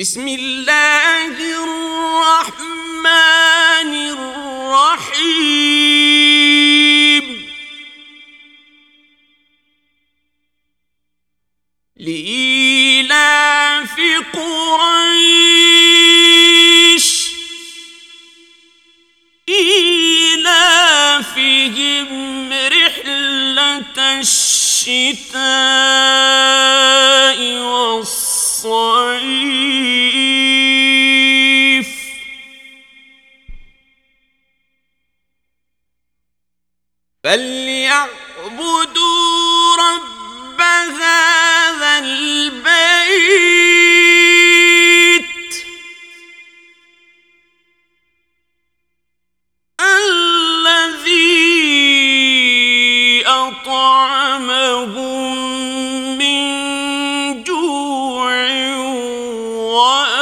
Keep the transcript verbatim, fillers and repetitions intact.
بسم الله الرحمن الرحيم لإيلاف قريش إيلافهم رحلة الشتاء والصيف فليعبدوا رب هذا البيت الذي أطعمهم من جوع